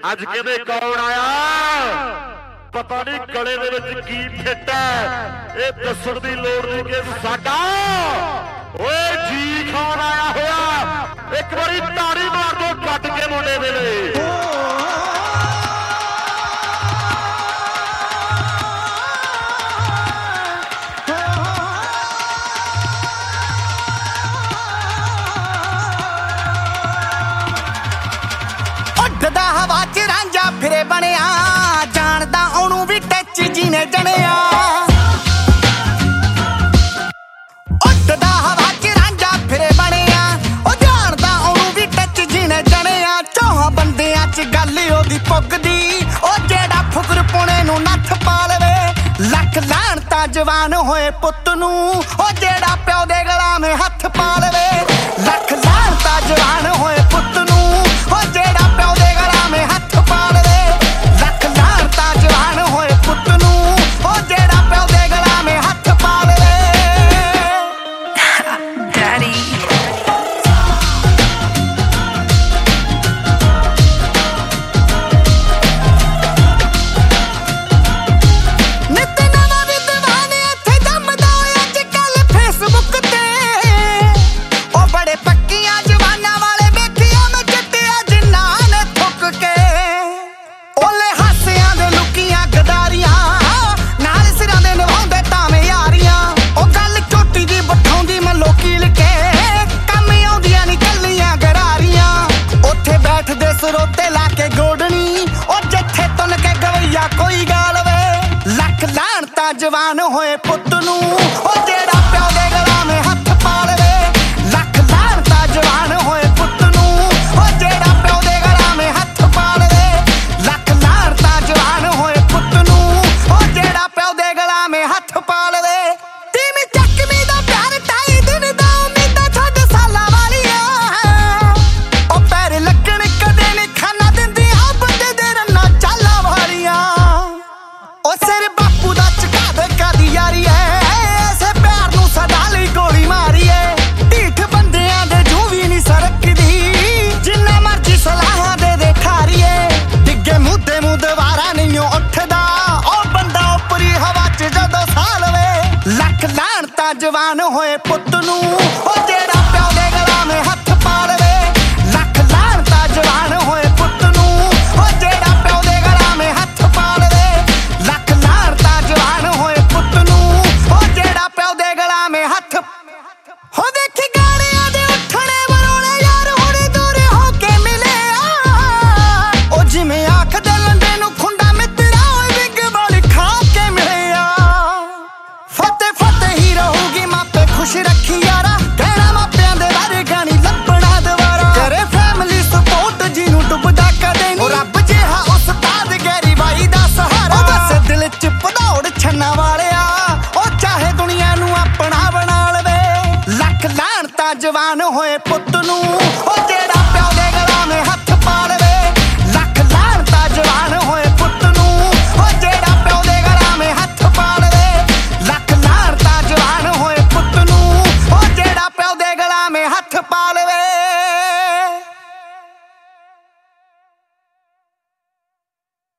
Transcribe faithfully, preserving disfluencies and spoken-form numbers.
अज कहते कौन आया पता नहीं गले दे विच की फिट है ये दस्सण दी लोड़ नहीं कि साडा ओए जी खान आया होया एक बारी ताड़ी मार दो कट के मुंडे वेले उड्डदा हवा च रांझा फिरे बनिया जानदा ओनू भी टच जी ने जनिया उड्डदा हवा च रांझा फिरे बनिया ओ जानदा ओनू भी टच जी ने जनिया चौहां बंदियां च गल ओदी पुगदी ओ जेड़ा फुकर पुणे नू नत्थ पा लवे लख लाणता जवान होए पुत्त नू ओ जेड़ा प्यो दे गलामे हत्थ पा लवे लख लाणता जवान होए पुत्त नू ओ जेड़ा प्यो दे गलामे हत्थ पा लवे लख लाणता जवान होए पुत्त नू ओ जेड़ा प्यो दे गलामे हत्थ पा लवे डैडी रोते लाके गोडनी ओ जत्थे तुन के गवैया कोई गाल वे लख लाणता जवान होए पुत्त नू ओ जेड़ा प्यो दे गलामे हत्थ पा लवे लख लाणता जवान होए पुत्त नू ओ जेड़ा प्यो दे गलामे हत्थ पा लवे लख लाणता जवान होए पुत्त नू ओ जेड़ा प्यो दे गलामे हत्थ पा लवे तीमी चकमी दा प्यार ढाई दिन दा उम्मीदां छड्ड सालां वालियां ओ पैर लगण सिर बापू दा चका दे कादी यारी है ऐसे प्यार नू सदा लई गोली मारी है ढीठ बंदियां दे जू भी नहीं सरकदी जिन्ना मर्जी सलाहां दे दे ठारी है डिग्गे मुद्दे मुंह दवारा नहीं उठदा ओ बंदा उपरी हवा च जदों साह लवे लख लाणता जवान होए पुत्त नू ओ जेड़ा प्यो दे गलामे हत्थ पा लवे लख लाणता जवान होए पुत्त नू ओ जेड़ा प्यो दे गलामे हत्थ पा लवे लख लाणता जवान होए पुत्त नू ओ जेड़ा प्यो दे गलामे हत्थ हो देखी गाड़ियां दे उठणे बरोणे यार हुणे दूर हो के मिले ओ जिवें आख दे लंडे नू खुंडा मित्रा ओए बिग बोली खा के मिले फतेह फतेह ही रहूगी मापे खुश रखी यारा कहना मापियां दे बारे गानी लपना दवारा करे फैमिली सपोर्ट जिनू डुबदा कदे नहीं रब जिहा उस्ताद गैरी बाई दा सहारा बस दिल च भदौड़ छन्ना वालिया ओ चाहे दुनिया नू अपना बना लवे लख लाणता जवान होए पुत्त नू ओ